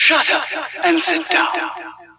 Shut up and sit down.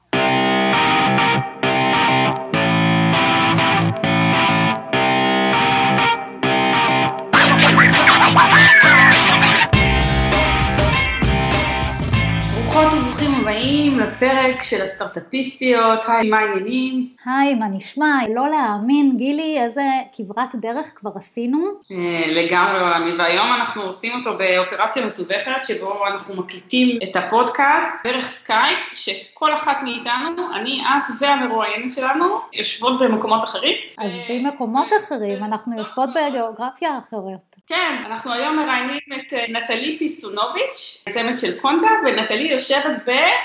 ברוכות וברוכים הבאים לפרק של הסטארט-אפיסטיות. היי, מה העניינים? היי, מה נשמע? לא להאמין, גילי, איזה כברת דרך כבר עשינו? לגמרי לא להאמין, והיום אנחנו עושים אותו באופרציה מסובכת, שבו אנחנו מקליטים את הפודקאסט דרך סקייפ, שכל אחת מאיתנו, אני, את והמרואיינת שלנו, יושבות במקומות אחרים. אז במקומות אחרים, אנחנו יושבות בגיאוגרפיה אחרת. כן, אנחנו היום מראיינים את נטלי פיסונוביץ', צמד של קונטה, ונטלי יושבת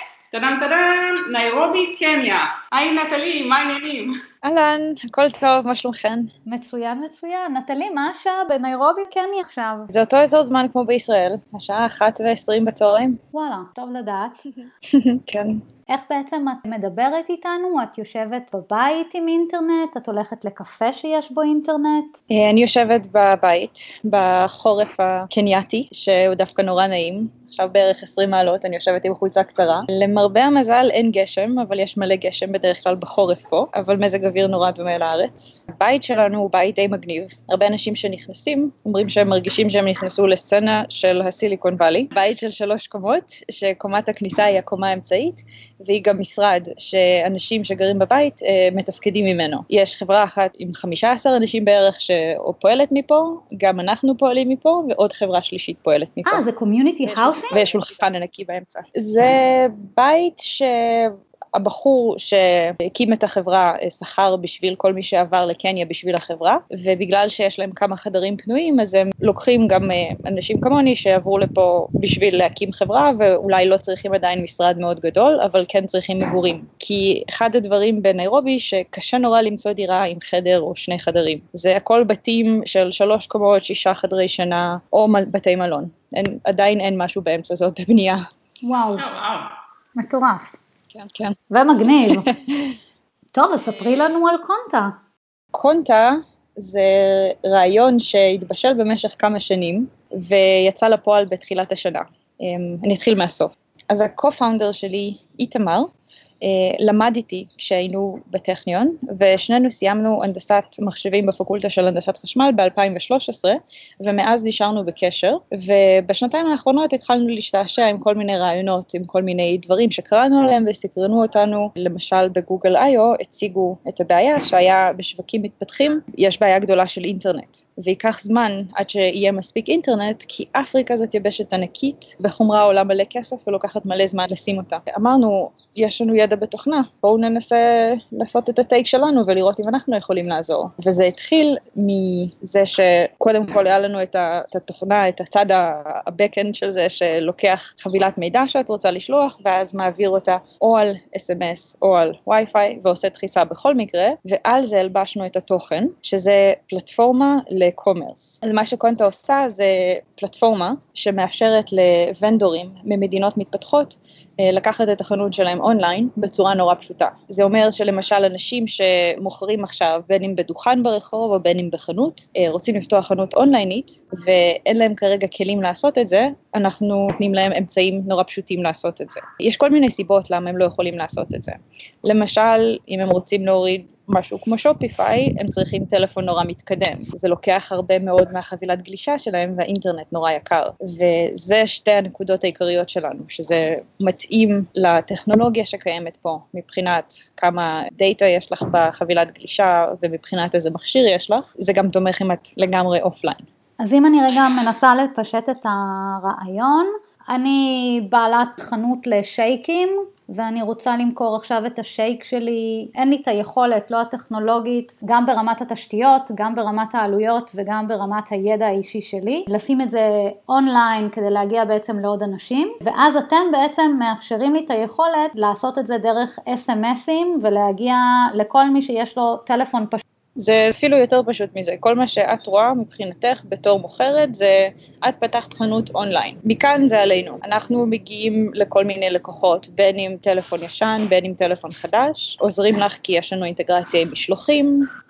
ניירובי, קניה. היי נטלי, מה העניינים? אהלן, הכל טוב, מה שלומכן? מצוין, מצוין. נטלי, מה השעה בניירובי, קניה עכשיו? זה אותו אזור זמן כמו בישראל, השעה 1:20 בצהריים. וואלה, טוב לדעת. כן. איך בעצם את מדברת איתנו? את יושבת בבית עם אינטרנט? את הולכת לקפה שיש בו אינטרנט? אני יושבת בבית, בחורף הקנייתי, שהוא דווקא נורא נעים. עכשיו בערך 20 מעלות, אני יושבת עם חולצה קצרה. למרבה המזל אין גשם, אבל יש מלא גשם בדרך כלל בחורף פה, אבל מזג אוויר נורא דומה לארץ. הבית שלנו הוא בית די מגניב. הרבה אנשים שנכנסים אומרים שהם מרגישים שהם נכנסו לסצנה של הסיליקון ואלי. בית של 3 קומות, שקומת הכניסה היא הקומה האמצעית, והיא גם משרד שאנשים שגרים בבית מתפקדים ממנו. יש חברה אחת עם 15 אנשים בערך שפועלת מפה, גם אנחנו פועלים מפה, ועוד חברה שלישית פועלת מפה. זה קומיוניטי האוסינג? ויש שולחן ענקי באמצע. זה בית הבחור שהקים את החברה שכר בשביל כל מי שעבר לקניה בשביל החברה, ובגלל שיש להם כמה חדרים פנויים, אז הם לוקחים גם אנשים כמוני שעברו לפה בשביל להקים חברה, ואולי לא צריכים עדיין משרד מאוד גדול, אבל כן צריכים מגורים. כי אחד הדברים בניירובי שקשה נורא למצוא דירה עם חדר או 2 חדרים. זה הכל בתים של 3 קומות, 6 חדרי שינה, או בתי מלון. עדיין אין משהו באמצע, זאת בבנייה. וואו, מטורף. כן, כן. ומגניב. טוב, אז ספרי לנו על קונטה. קונטה זה רעיון שהתבשל במשך כמה שנים, ויצא לפועל בתחילת השנה. אני אתחיל מהסוף. אז הקו-פאונדר שלי, איתמר, למד איתי כשהיינו בטכניון, ושנינו סיימנו הנדסת מחשבים בפקולטה של הנדסת חשמל ב-2013, ומאז נשארנו בקשר, ובשנתיים האחרונות התחלנו להשתעשע עם כל מיני רעיונות, עם כל מיני דברים שקראנו עליהם וסקרנו אותנו. למשל בגוגל איו הציגו את הבעיה שהיה בשווקים מתפתחים, יש בעיה גדולה של אינטרנט, ויקח זמן עד שיהיה מספיק אינטרנט, כי אפריקה זאת יבשת ענקית, בחומרה עולה מלא כסף ולוקחת מלא זמן לשים אותה. אמרנו, יש לנו ידע בתוכנה, בואו ננסה לעשות את הטייק שלנו ולראות אם אנחנו יכולים לעזור. וזה התחיל מזה שקודם כל היה לנו את התוכנה, את הצד הבקאנד של זה, שלוקח חבילת מידע שאת רוצה לשלוח, ואז מעביר אותה או על SMS או על וי-פיי, ועושה דחיסה בכל מקרה, ועל זה הלבשנו את התוכן, שזה פלטפורמה לקומרס. אז מה שקונטה עושה זה פלטפורמה שמאפשרת לוונדורים ממדינות מתפתחות, לקחת את החנות שלהם אונליין בצורה נורא פשוטה. זה אומר שלמשל אנשים שמוכרים עכשיו בין אם בדוכן ברחוב או בין אם בחנות, רוצים לפתוח חנות אונליינית ואין להם כרגע כלים לעשות את זה, אנחנו נותנים להם אמצעים נורא פשוטים לעשות את זה. יש כל מיני סיבות למה הם לא יכולים לעשות את זה. למשל, אם הם רוצים להוריד משהו כמו שופיפיי, הם צריכים טלפון נורא מתקדם. זה לוקח הרבה מאוד מהחבילת גלישה שלהם, והאינטרנט נורא יקר. וזה 2 הנקודות העיקריות שלנו, שזה מתאים לטכנולוגיה שקיימת פה, מבחינת כמה דאטה יש לך בחבילת גלישה, ומבחינת איזה מכשיר יש לך. זה גם תומך אם את לגמרי אופליין. אז אם אני רגע מנסה לפשט את הרעיון, אני בעלת חנות לשייקים, ואני רוצה למכור עכשיו את השייק שלי, אין לי את היכולת, לא הטכנולוגית, גם ברמת התשתיות, גם ברמת העלויות וגם ברמת הידע האישי שלי, לשים את זה אונליין כדי להגיע בעצם לעוד אנשים, ואז אתם בעצם מאפשרים לי את היכולת לעשות את זה דרך SMS'ים ולהגיע לכל מי שיש לו טלפון פשוט. זה אפילו יותר פשוט מזה. כל מה שאת רואה מבחינתך בתור מוכרת זה את פתחת חנות אונליין. מכאן זה עלינו. אנחנו מגיעים לכל מיני לקוחות, בין עם טלפון ישן, בין עם טלפון חדש, עוזרים לך כי יש לנו אינטגרציה עם משלוחים,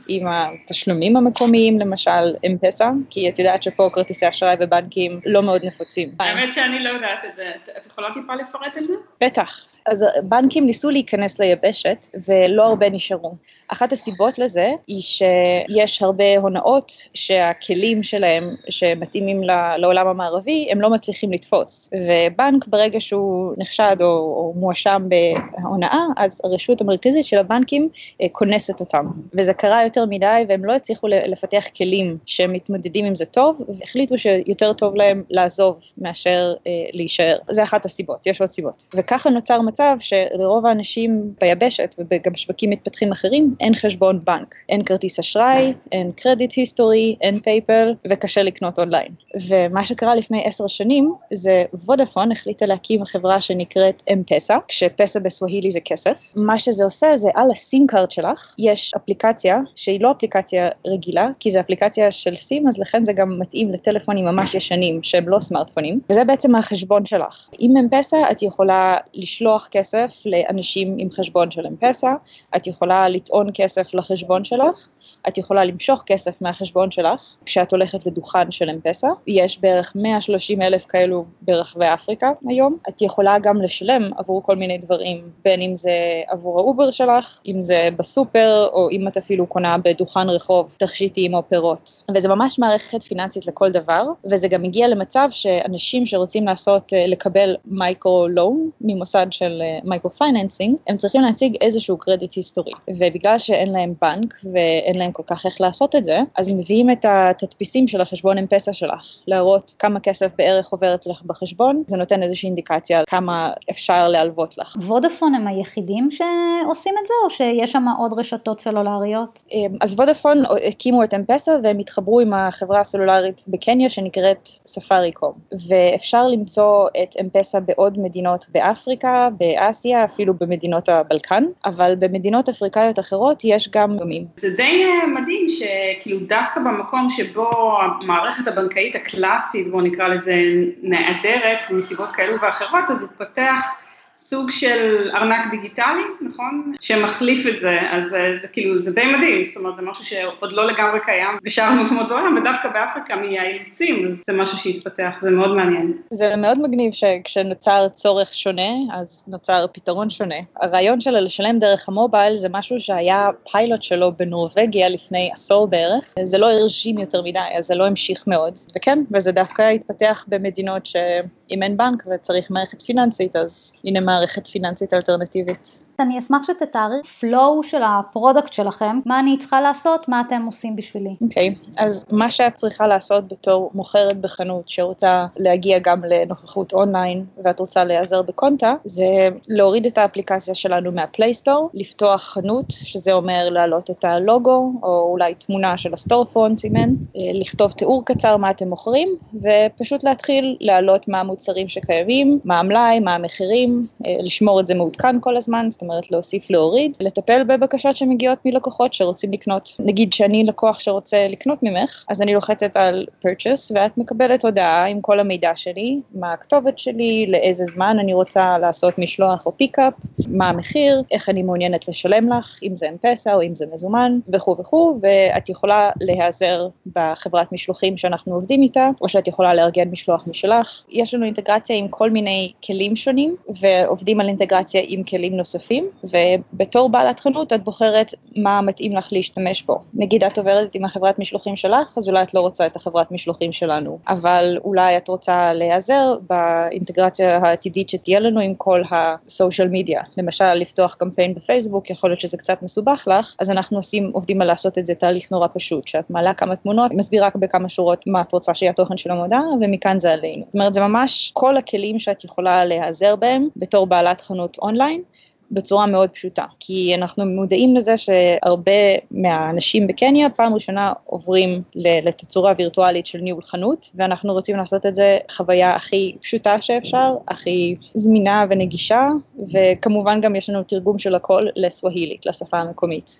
עם התשלומים המקומיים, למשל M-Pesa, כי את יודעת שפה כרטיסי אשראי ובנקים לא מאוד נפוצים. האמת שאני לא יודעת את זה, את יכולה טיפה לפרט על זה? בטח. אז בנקים ניסו להיכנס ליבשת ולא הרבה נשארו. אחת הסיבות לזה היא שיש הרבה הונאות שהכלים שלהם שמתאימים לעולם המערבי הם לא מצליחים לתפוס. ובנק ברגע שהוא נחשד או מואשם בהונאה, אז הרשות המרכזית של הבנקים כונסת אותם. וזה קרה יותר מדי והם לא הצליחו לפתח כלים שמתמודדים עם זה טוב, והחליטו שיותר טוב להם לעזוב מאשר להישאר. זה אחת הסיבות, יש עוד סיבות. וככה נוצר מצב שלרוב האנשים ביבשת וגם שווקים מתפתחים אחרים אין חשבון בנק, אין כרטיס אשראי, אין קרדיט היסטורי, אין פייפל וקשה לקנות אונליין. ומה שקרה לפני 10 שנים זה וודאפון החליטה להקים חברה שנקראת M-Pesa, כשפסה בסווהילי זה כסף. מה שזה עושה זה על הסים קארד שלך יש אפליקציה שהיא לא אפליקציה רגילה, כי זה אפליקציה של סים, אז לכן זה גם מתאים לטלפונים ממש ישנים שהם לא סמארטפונים, וזה בעצם החשבון שלך. עם M-Pesa את יכולה לשלוח כסף לאנשים עם חשבון של M-Pesa, את יכולה לטעון כסף לחשבון שלך, את יכולה למשוך כסף מהחשבון שלך, כשאת הולכת לדוכן של M-Pesa, יש בערך 130,000 כאלו ברחבי אפריקה היום, את יכולה גם לשלם עבור כל מיני דברים, בין אם זה עבור האובר שלך, אם זה בסופר, או אם את אפילו קונה בדוכן רחוב, תכשיטים או פירות. וזה ממש מערכת פיננסית לכל דבר, וזה גם הגיע למצב שאנשים שרוצים לקבל מייקרו-לון, ממוסד של מייקרו-פייננסינג, הם צריכים להציג איזשהו קרדיט היסטורי, ובגלל שאין להם בנק ואין להם כל כך איך לעשות את זה, אז הם מביאים את התדפיסים של החשבון M-Pesa שלך, להראות כמה כסף בערך עובר אצלך בחשבון, זה נותן איזושהי אינדיקציה על כמה אפשר להלוות לך. וודאפון הם היחידים שעושים את זה, או שיש שם עוד רשתות סלולריות? אז וודאפון הקימו את M-Pesa, והם התחברו עם החברה הסלולרית בקניה שנקראת ספאריקום, ואפשר למצוא את M-Pesa בעוד מדינות באפריקה, באסיה, אפילו במדינות הבלקן, אבל במדינות אפריקאיות אחרות יש גם דומים. זה די מדהים שכאילו דווקא במקום שבו המערכת הבנקאית הקלאסית, בוא נקרא לזה, נעדרת מסיבות כאלו ואחרות, אז התפתח סוג של ארנק דיגיטלי, נכון? שמחליף את זה, אז זה כאילו, זה די מדהים, זאת אומרת, זה משהו שעוד לא לגמרי קיים בשאר המקומות בעולם, ודווקא באפריקה מהאילוצים, אז זה משהו שהתפתח, זה מאוד מעניין. זה מאוד מגניב שכשנוצר צורך שונה, אז נוצר פתרון שונה. הרעיון של לשלם דרך המובייל זה משהו שהיה פיילוט שלו בנורווגיה לפני עשור בערך, זה לא הרשים יותר מדי, אז זה לא המשיך מאוד, וכן, וזה דווקא התפתח במדינות שאם אין בנק וצריך מערכת פיננסית, אז הנה מערכת פיננסית אלטרנטיבית. אני אשמח שתתארי פלואו של הפרודקט שלכם, מה אני צריכה לעשות, מה אתם עושים בשבילי. אוקיי, אז מה שאת צריכה לעשות בתור מוכרת בחנות שרוצה להגיע גם לנוכחות אונליין ואת רוצה להיעזר בקונטה, זה להוריד את האפליקציה שלנו מהפלייסטור, לפתוח חנות, שזה אומר להעלות את הלוגו או אולי תמונה של הסטורפרונט סימן, לכתוב תיאור קצר מה אתם מוכרים ופשוט להתחיל להעלות מה המוצרים שקיימים, מה המלאי, מה המחירים, לשמור את זה מעודכן כל הזמן, זאת אומרת להוסיף להוריד, לטפל בבקשות שמגיעות מלקוחות שרוצים לקנות. נגיד שאני לקוח שרוצה לקנות ממך, אז אני לוחצת על purchase ואת מקבלת הודעה עם כל המידע שלי, מה הכתובת שלי, לאיזה זמן אני רוצה לעשות משלוח או פיקאפ, מה המחיר, איך אני מעוניינת לשלם לך, אם זה M-Pesa או אם זה מזומן וכו' וכו', ואת יכולה להיעזר בחברת משלוחים שאנחנו עובדים איתה, או שאת יכולה לארגן משלוח משלך. יש לנו אינטגרציה עם כל מיני כלים שונים, ועובדים על אינטגרציה עם כלים נוספים, ובתור בעלת חנות את בוחרת מה מתאים לך להשתמש בו. נגיד את עוברת עם החברת משלוחים שלך, אז אולי את לא רוצה את החברת משלוחים שלנו, אבל אולי את רוצה להיעזר באינטגרציה העתידית שתהיה לנו עם כל הסושיאל מדיה. למשל, לפתוח קמפיין בפייסבוק, יכול להיות שזה קצת מסובך לך, אז אנחנו עובדים על לעשות את זה תהליך נורא פשוט, שאת מעלה כמה תמונות, מסבירה בכמה שורות מה את רוצה שיהיה התוכן של המודעה, ומכאן זה עלינו. זאת אומרת, זה ממש כל הכלים שאת יכולה להיעזר בהם בתור בעלת חנות אונליין, בצורה מאוד פשוטה, כי אנחנו מודעים לזה שהרבה מהאנשים בקניה פעם ראשונה עוברים לתצורה וירטואלית של ניהול חנות, ואנחנו רוצים לעשות את זה חוויה הכי פשוטה שאפשר, הכי זמינה ונגישה, וכמובן גם יש לנו תרגום של הכל לסווהילית, לשפה המקומית.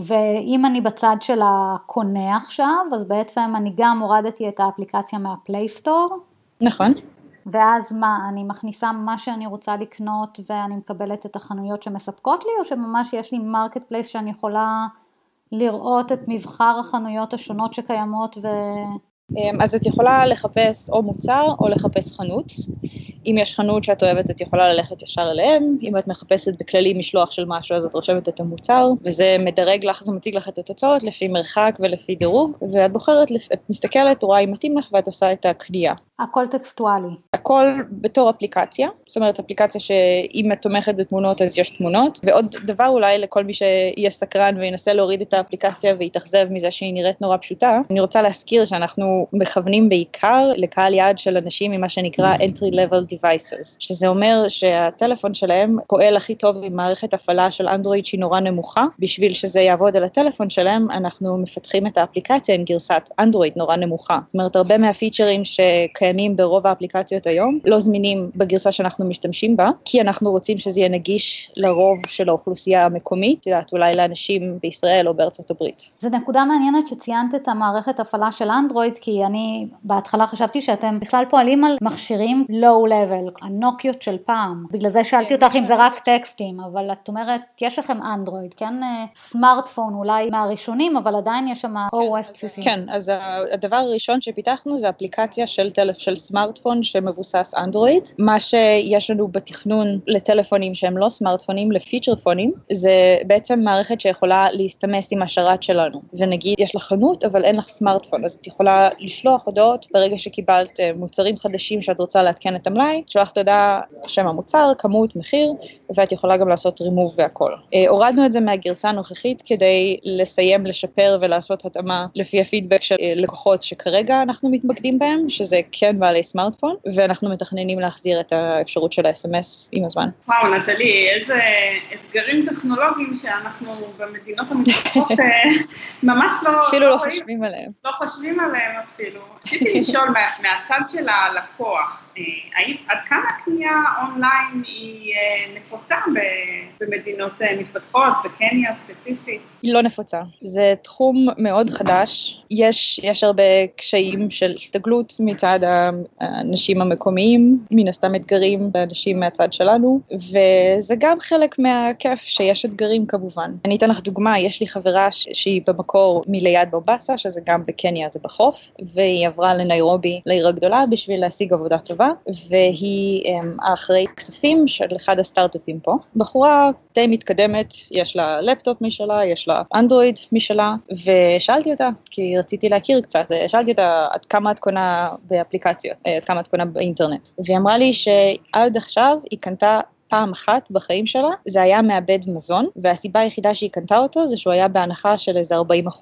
ואם אני בצד של הקונה עכשיו, אז בעצם אני גם הורדתי את האפליקציה מהפלייסטור. נכון. ואז מה, אני מכניסה מה שאני רוצה לקנות ואני מקבלת את החנויות שמספקות לי, או שממש יש לי מרקט פלייס שאני יכולה לראות את מבחר החנויות השונות שקיימות אז את יכולה לחפש או מוצר או לחפש חנות. אם יש חנות שאת אוהבת, את יכולה ללכת ישר אליהם. אם את מחפשת בכללי משלוח של משהו, אז את רושמת את המוצר, וזה מדרג לך, זה מציג לך את התוצאות לפי מרחק ולפי דירוג, ואת בוחרת, את מסתכלת, רואה אם מתאים לך, ואת עושה את הקנייה. הכל טקסטואלי. הכל בתור אפליקציה, זאת אומרת אפליקציה שאם את תומכת בתמונות, אז יש תמונות, ועוד דבר אולי לכל מי שיהיה סקרן וינסה להוריד את האפליקציה ויתאכזב מזה שהיא נראית נורא פשוטה, אני רוצה להזכיר שאנחנו מכוונים בעיקר לקהל יעד של אנשים ממה שנקרא entry level devices, שזה אומר שהטלפון שלהם פועל הכי טוב עם מערכת הפעלה של אנדרואיד שהיא נורא נמוכה. בשביל שזה יעבוד על הטלפון שלהם, אנחנו מפתחים את האפליקציה עם גרסת אנדרואיד נורא נמוכה. זאת אומרת, הרבה מהפיצ'רים שקיימים ברוב האפליקציות היום לא זמינים בגרסה שאנחנו משתמשים בה, כי אנחנו רוצים שזה יהיה נגיש לרוב של האוכלוסייה המקומית, יודעת, אולי לאנשים בישראל או בארצות הברית. זו נקודה מעניינת שציינת את המערכת הפעלה של אנדרואיד, כי אני בהתחלה חשבתי שאתם בכלל פועלים על מכשירים low level, הנוקיות של פעם. בגלל זה שאלתי אותך אם זה רק טקסטים, אבל את אומרת, יש לכם אנדרואיד, כן? סמארטפון אולי מהראשונים, אבל עדיין יש שם OS בסיסי. כן, אז הדבר הראשון שפיתחנו זה אפליקציה של סמארטפון שמבוסס אנדרואיד. מה שיש לנו בתכנון לטלפונים שהם לא סמארטפונים, לפיצ'רפונים, זה בעצם מערכת שיכולה להסתמס עם השרת שלנו. ונגיד, יש לך חנות, אבל אין לך סמארטפון, אז את יכולה לשלוח הודעות ברגע שקיבלת מוצרים חדשים שאת רוצה להתקן את המלאי, שלח תודה שם המוצר, כמות, מחיר, ואת יכולה גם לעשות רימוב והכל. הורדנו את זה מהגרסה הנוכחית כדי לסיים, לשפר ולעשות התאמה לפי הפידבק של לקוחות שכרגע אנחנו מתמקדים בהם, שזה כן בעלי סמארטפון, ואנחנו מתכננים להחזיר את האפשרות של ה-SMS עם הזמן. וואו, נטלי, איזה אתגרים טכנולוגיים שאנחנו במדינות המתפתחות ממש אפילו לא חושבים עליהם. לא חושבים עליהם אפילו. רציתי לשאול מהצד של הלקוח, עד כמה הקנייה אונליין היא נפוצה במדינות מתפתחות, בקניה ספציפית? היא לא נפוצה. זה תחום מאוד חדש. יש הרבה קשיים של הסתגלות מצד האנשים המקומיים, מן הסתם אתגרים לאנשים מהצד שלנו, וזה גם חלק מהכיף שיש אתגרים כמובן. אני אתן לך דוגמה, יש לי חברה שהיא במקור מליד מומבסה, שזה גם בקניה, זה בחוף, והיא עברה לניירובי, לעיר הגדולה, בשביל להשיג עבודה טובה, והיא אחרי כספים של אחד הסטארט-אפים פה. בחורה די מתקדמת, יש לה לפטופ משלה, יש לה אנדרואיד משלה, ושאלתי אותה, כי רציתי להכיר קצת, שאלתי אותה עד כמה את קונה באפליקציות, עד כמה את קונה באינטרנט, והיא אמרה לי שעד עכשיו היא קנתה פעם אחת בחיים שלה, זה היה מאבד מזון, והסיבה היחידה שהיא קנתה אותו זה שהוא היה בהנחה של איזה 40%.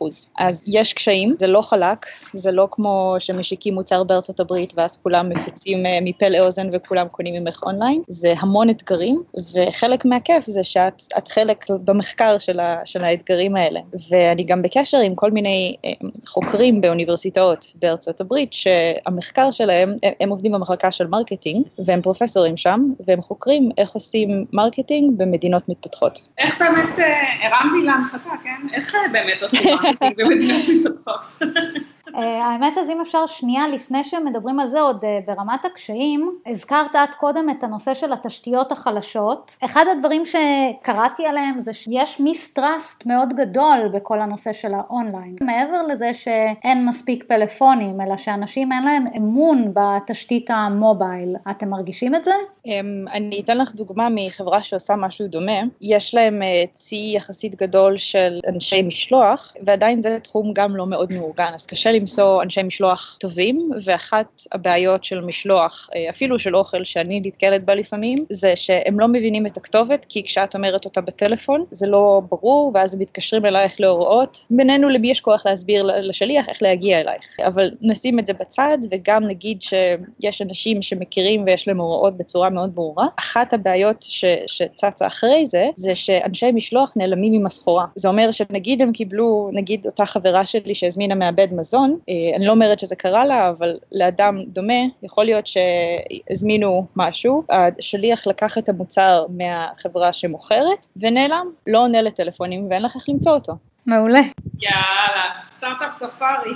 אז יש קשיים, זה לא חלק, זה לא כמו שמשיקים מוצר בארצות הברית, ואז כולם מפיצים מפה לאוזן וכולם קונים ממך אונליין, זה המון אתגרים, וחלק מהכיף זה שאת חלק במחקר של האתגרים האלה. ואני גם בקשר עם כל מיני חוקרים באוניברסיטאות בארצות הברית, שהמחקר שלהם, הם עובדים במחלקה של מרקטינג, והם פרופסורים שם, והם חוקרים איך עושים מרקטינג במדינות מתפתחות. איך באמת, הרמתי להנחתה, כן? איך באמת עושים מרקטינג במדינות מתפתחות? האמת אז אם אפשר שנייה לפני שמדברים על זה עוד ברמת הקשיים, הזכרת עד קודם את הנושא של התשתיות החלשות. אחד הדברים שקראתי עליהם זה שיש מיסטרסט מאוד גדול בכל הנושא של האונליין. מעבר לזה שאין מספיק פלאפונים, אלא שאנשים אין להם אמון בתשתית המובייל. אתם מרגישים את זה? אני אתן לך דוגמה מחברה שעושה משהו דומה. יש להם צי יחסית גדול של אנשי משלוח, ועדיין זה תחום גם לא מאוד מאורגן, אז קשה למצוא אנשי משלוח טובים, ואחת הבעיות של משלוח, אפילו של אוכל שאני נתקלת בה לפעמים, זה שהם לא מבינים את הכתובת, כי כשאת אומרת אותה בטלפון, זה לא ברור, ואז הם מתקשרים אלייך להוראות. בינינו למי יש כוח להסביר לשליח איך להגיע אלייך. אבל נשים את זה בצד, וגם נגיד שיש אנשים שמכירים ויש להם הוראות בצורה מאוד ברורה. אחת הבעיות שצצה אחרי זה, זה שאנשי משלוח נעלמים עם הסחורה. זה אומר שנגיד הם קיבלו, נגיד אותה חברה שלי שהזמינה מאבד מזון, אני לא אומרת שזה קרה לה, אבל לאדם דומה, יכול להיות שהזמינו משהו, השליח לקח את המוצר מהחברה שמוכרת, ונעלם, לא עונה לטלפונים, ואין לך איך למצוא אותו. מעולה. יאללה, סטארט-אפ ספארי.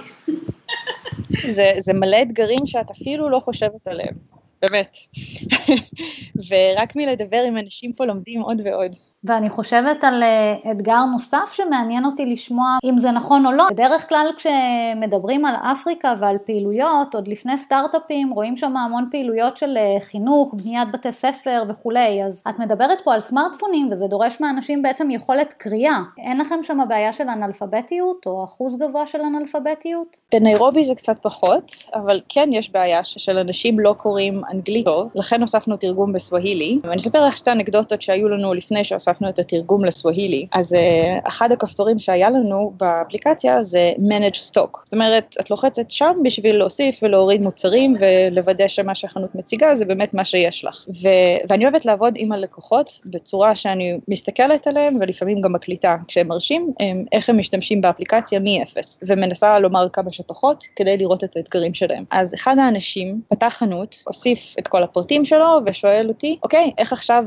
זה מלא אתגרים שאת אפילו לא חושבת עליהם. באמת. ורק מלדבר עם אנשים פה לומדים עוד ועוד. ואני חושבת על אתגר נוסף שמעניין אותי לשמוע אם זה נכון או לא. בדרך כלל כשמדברים על אפריקה ועל פעילויות, עוד לפני סטארט-אפים, רואים שם המון פעילויות של חינוך, בניית בתי ספר וכולי. אז את מדברת פה על סמארטפונים, וזה דורש מאנשים בעצם יכולת קריאה. אין לכם שם בעיה של אנאלפביתיות, או אחוז גבוה של אנאלפביתיות? בניירובי זה קצת פחות, אבל כן יש בעיה של אנשים לא קוראים אנגלית טוב, לכן הוספנו תרגום בסווהילי. ואני אספר לך שתי אנקדוטות שהיו לנו לפני שהוספנו את התרגום לסווהילי. אז אחד הכפתורים שהיה לנו באפליקציה זה Manage Stock. זאת אומרת, את לוחצת שם בשביל להוסיף ולהוריד מוצרים ולוודא שמה שהחנות מציגה זה באמת מה שיש לך. ואני אוהבת לעבוד עם הלקוחות בצורה שאני מסתכלת עליהם ולפעמים גם מקליטה כשהם מרשים איך הם משתמשים באפליקציה מ-0 ומנסה לומר כמה שפחות כדי לראות את האתגרים שלהם. אז אחד האנשים פתח חנות, הוסיף את כל הפרטים שלו ושואל אותי, אוקיי, איך עכשיו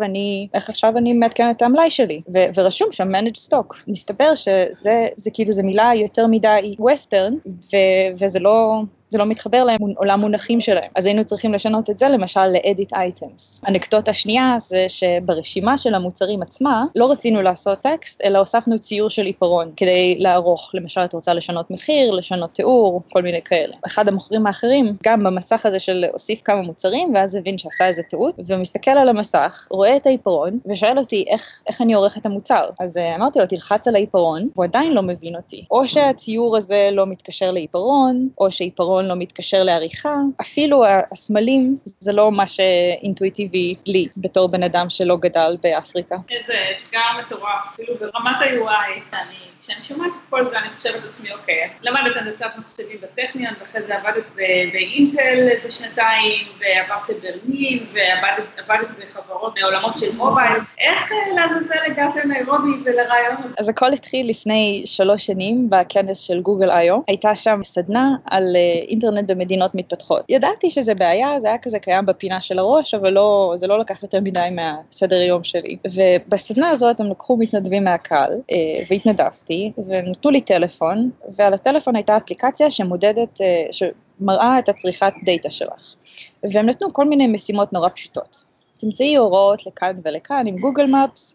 אני מעדכן את המלאי שלי? ורשום שם Manage Stock. מסתבר שזה כאילו זה מילה יותר מדי ווסטרן וזה לא מתחבר להם עולם מונחים שלהם. אז היינו צריכים לשנות את זה, למשל, ל-edit items. הנקדוטה השנייה זה שברשימה של המוצרים עצמה, לא רצינו לעשות טקסט, אלא הוספנו ציור של עיפרון, כדי לערוך. למשל, את רוצה לשנות מחיר, לשנות תיאור, כל מיני כאלה. אחד המוכרים האחרים, גם במסך הזה של הוסיף כמה מוצרים, ואז הבין שעשה איזה טעות, ומסתכל על המסך, רואה את העיפרון, ושואל אותי איך אני עורך את המוצר. אז אמרתי לו, תלחץ על העיפרון, והוא עדיין לא מבין אותי. או שהציור הזה לא מתקשר לעיפרון, או שעיפרון לא מתקשר לעריכה, אפילו הסמלים זה לא מה שאינטואיטיבי לי, בתור בן אדם שלא גדל באפריקה. איזה אתגר מטורף, אפילו ברמת ה-UI, כשאני שומעת את כל זה, אני חושבת לעצמי, אוקיי, למדת הנדסת מחשבים בטכניון, ואחרי זה עבדת באינטל איזה שנתיים, ועברת בברלין, ועבדת בחברות מעולמות של מובייל. איך לעזאזל הגעתם לניירובי ולרעיון הזה? אז הכל התחיל לפני 3 שנים, בכנס של גוגל I.O. הייתה שם סדנה על אינטרנט במדינות מתפתחות. ידעתי שזה בעיה, זה היה כזה קיים בפינה של הראש, אבל זה לא לקח יותר מדי מהסדר יום שלי. ובסדנה הזאת הם לקחו מתנדבים מהקהל, והתנדבתי, ונתנו לי טלפון, ועל הטלפון הייתה אפליקציה שמראה את הצריכת דאטה שלך. והם נתנו כל מיני משימות נורא פשוטות. תמצאי הוראות לכאן ולכאן עם גוגל מפס,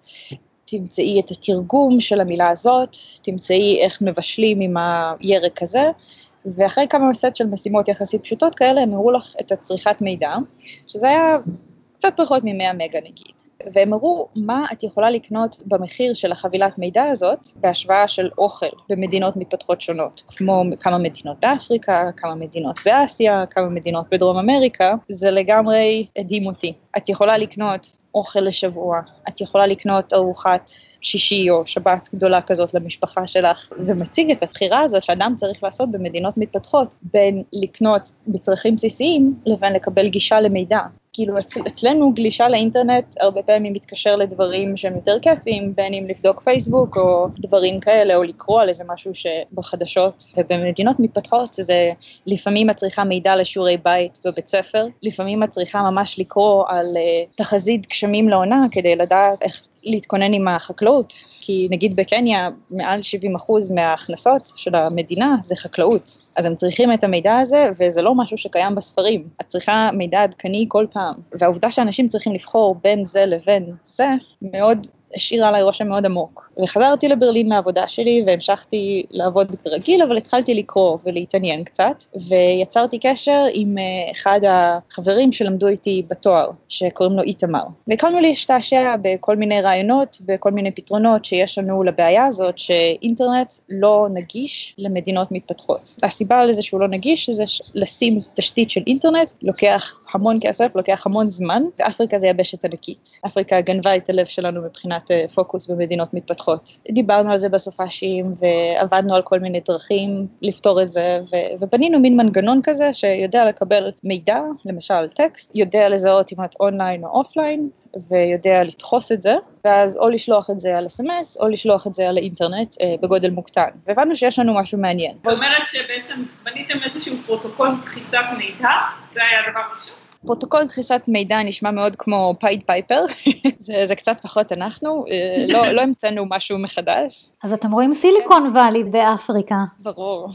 תמצאי את התרגום של המילה הזאת, תמצאי איך מבשלים עם הירק הזה, ואחרי כמה סט של משימות יחסית פשוטות כאלה, הם הראו לך את הצריכת מידע, שזה היה קצת פחות מ-100 מגה נגיד. והם הראו מה את יכולה לקנות במחיר של החבילת מידע הזאת, בהשוואה של אוכל במדינות מתפתחות שונות, כמו כמה מדינות באפריקה, כמה מדינות באסיה, כמה מדינות בדרום אמריקה, זה לגמרי הדהים אותי. את יכולה לקנות אוכל לשבוע, את יכולה לקנות ארוחת שישי או שבת גדולה כזאת למשפחה שלך. זה מציג את הבחירה הזאת שאדם צריך לעשות במדינות מתפתחות, בין לקנות בצרכים בסיסיים לבין לקבל גישה למידע. כאילו אצלנו גלישה לאינטרנט הרבה פעמים מתקשר לדברים שהם יותר כיפים, בין אם לבדוק פייסבוק או דברים כאלה, או לקרוא על איזה משהו שבחדשות. ובמדינות מתפתחות זה לפעמים את צריכה מידע לשיעורי בית בבית ספר, לפעמים את צריכה ממש לקרוא על תחזית גשמים לעונה כדי לדעת איך להתכונן עם החקלאות, כי נגיד בקניה מעל 70% מההכנסות של המדינה זה חקלאות, אז הם צריכים את המידע הזה, וזה לא משהו שקיים בספרים, את צריכה מידע עדכני כל פעם, והעובדה שאנשים צריכים לבחור בין זה לבין זה, מאוד השאירה עליי רושם מאוד עמוק. וחזרתי לברלין מהעבודה שלי, והמשכתי לעבוד כרגיל, אבל התחלתי לקרוא ולהתעניין קצת, ויצרתי קשר עם אחד החברים שלמדו איתי בתואר, שקוראים לו איתמר. והתחלנו להשתעשע בכל מיני רעיונות, בכל מיני פתרונות שיש לנו לבעיה הזאת, שאינטרנט לא נגיש למדינות מתפתחות. הסיבה לזה שהוא לא נגיש, זה לשים תשתית של אינטרנט, לוקח המון כסף, לוקח המון זמן, ואפריקה זה יבשת ענקית. אפריקה גנבה את הלב שלנו מבחינת פוקוס במדינות מתפתחות. דיברנו על זה בסופ"שים, ועבדנו על כל מיני דרכים לפתור את זה, ובנינו מין מנגנון כזה שיודע לקבל מידע, למשל טקסט, יודע לזהות אם את אונליין או אופליין, ויודע לדחוס את זה, ואז או לשלוח את זה על SMS, או לשלוח את זה על האינטרנט בגודל מוקטן. והבנו שיש לנו משהו מעניין. זאת אומרת שבעצם בניתם איזשהו פרוטוקול דחיסת מידע, זה היה הדבר ראשון? פרוטוקול דחיסת מידע נשמע מאוד כמו פייד פייפר, זה קצת פחות אנחנו, לא המצאנו משהו מחדש. אז אתם רואים סיליקון ואלי באפריקה. ברור.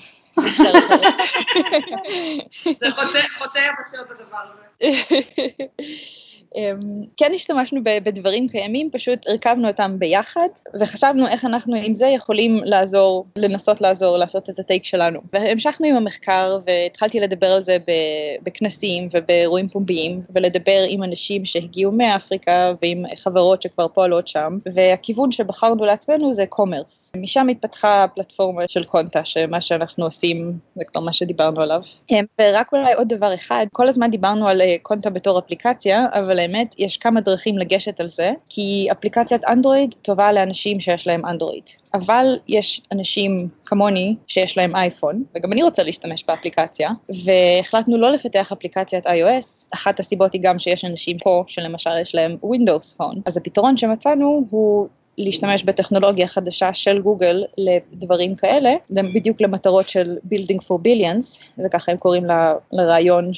זה חוטא יבשות הדבר הזה. כן השתמשנו בדברים קיימים, פשוט הרכבנו אותם ביחד, וחשבנו איך אנחנו עם זה יכולים לנסות לעזור, לעשות את הטייק שלנו. והמשכנו עם המחקר, והתחלתי לדבר על זה בכנסים ובאירועים פומביים, ולדבר עם אנשים שהגיעו מאפריקה, ועם חברות שכבר פועלות שם, והכיוון שבחרנו לעצמנו זה קומרס. משם התפתחה הפלטפורמה של קונטה, שמה שאנחנו עושים, זה כבר מה שדיברנו עליו. ורק אולי עוד דבר אחד, כל הזמן דיברנו על קונטה בתור אפליקציה, אבל האמת יש כמה דרכים לגשת על זה, כי אפליקציית אנדרואיד טובה לאנשים שיש להם אנדרואיד. אבל יש אנשים כמוני שיש להם אייפון, וגם אני רוצה להשתמש באפליקציה, והחלטנו לא לפתח אפליקציית iOS. אחת הסיבות היא גם שיש אנשים פה שלמשל יש להם Windows Phone. אז הפתרון שמצאנו הוא להשתמש בטכנולוגיה חדשה של גוגל לדברים כאלה, בדיוק למטרות של Building for Billions, זה ככה הם קוראים לרעיון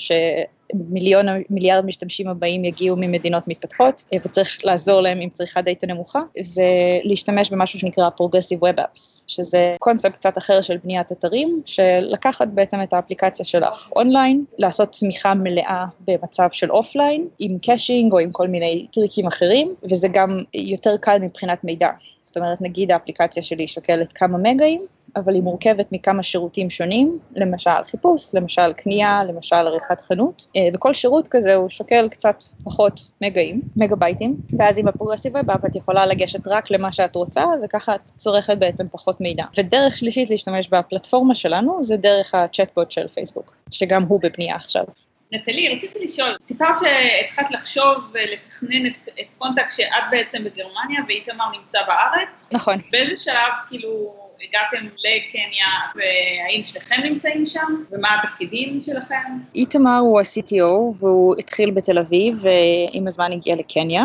מיליארד משתמשים הבאים יגיעו ממדינות מתפתחות, וצריך לעזור להם עם צריכה דאטה נמוכה, זה להשתמש במשהו שנקרא Progressive Web Apps, שזה קונספט קצת אחר של בניית אתרים, שלקחת בעצם את האפליקציה שלך אונליין, לעשות תמיכה מלאה במצב של אופליין, עם קאשינג או עם כל מיני טריקים אחרים, וזה גם יותר קל מבחינת מידע. זאת אומרת, נגיד האפליקציה שלי שוקלת כמה מגאים, אבל היא מורכבת מכמה שירותים שונים, למשל חיפוש, למשל קנייה, למשל עריכת חנות, וכל שירות כזה הוא שוקל קצת פחות מגבייטים, ואז עם הפרוגרסיב ווב אפ את יכולה לגשת רק למה שאת רוצה, וככה את צורכת בעצם פחות מידע. ודרך שלישית להשתמש בפלטפורמה שלנו, זה דרך הצ'אטבוט של פייסבוק, שגם הוא בבנייה עכשיו. נטלי, רציתי לשאול, סיפרת שהתחלת לחשוב ולתכנן את קונטה כשאת בעצם בגרמניה ואיתמר נמצא בארץ. נכון. באיזה שלב כאילו הגעתם לקניה והאם שלכם נמצאים שם ומה התפקידים שלכם? איתמר הוא ה-CTO והוא התחיל בתל אביב ועם הזמן הגיע לקניה,